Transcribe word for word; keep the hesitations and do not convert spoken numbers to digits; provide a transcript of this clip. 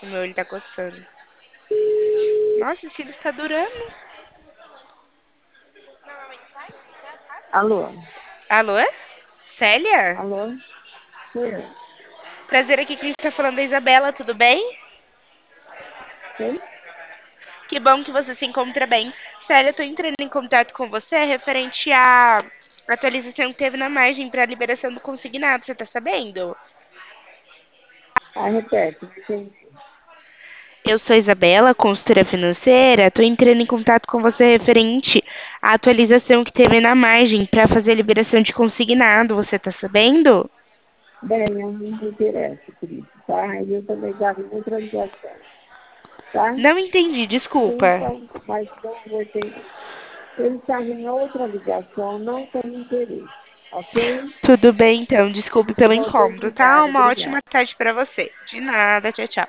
Meu olho tá coçando. Nossa, esse cílio está durando. Alô? Alô? Célia? Alô? Sou eu. Prazer aqui, quem está falando é a Isabela, tudo bem? Quem? Que bom que você se encontra bem. Célia, eu tô entrando em contato com você referente à atualização que teve na margem para a liberação do consignado, você tá sabendo? Ah, repete, não entendi. Eu sou a Isabela, consultora financeira. Estou entrando em contato com você referente à atualização que teve na margem para fazer a liberação de consignado. Você está sabendo? Bem, eu não me interesso por isso, tá? Eu também estava em outra ligação, tá? Não entendi, desculpa. Desculpa, mas não vou entender. Eu estava em outra ligação, não tenho interesse, ok? Tudo bem, então. Desculpe pelo Muito incômodo, tá? obrigada, Uma ótima obrigada. tarde para você. De nada, tchau, tchau.